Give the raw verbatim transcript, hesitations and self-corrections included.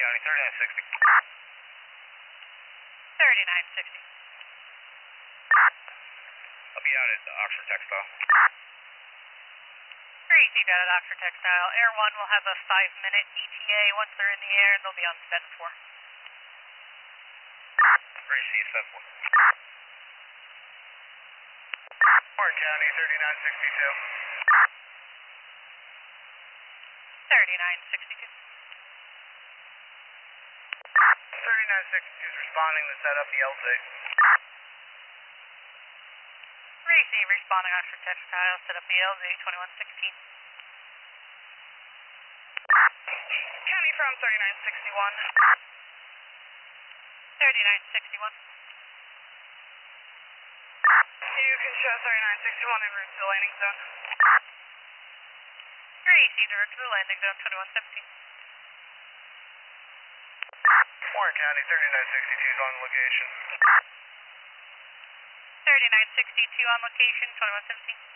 County, thirty-nine sixty. thirty-nine sixty. I'll be out at Oxford Textile. Received out at Oxford Textile. Air one will have a five minute E T A once they're in the air and they'll be on seven four. Received seven four. Orange County, thirty-nine sixty-two. thirty-nine sixty-two. thirty-nine sixty-two is responding to set up the L Z. Receive, responding Oxford Textile, set up the L Z twenty-one sixteen. County from thirty-nine sixty-one. thirty-nine sixty-one. You can show thirty-nine sixty-one en route to the landing zone. Received, en route to the landing zone twenty-one seventeen. Warren County, thirty-nine sixty-two is on location. thirty-nine sixty-two on location, twenty-one seventeen.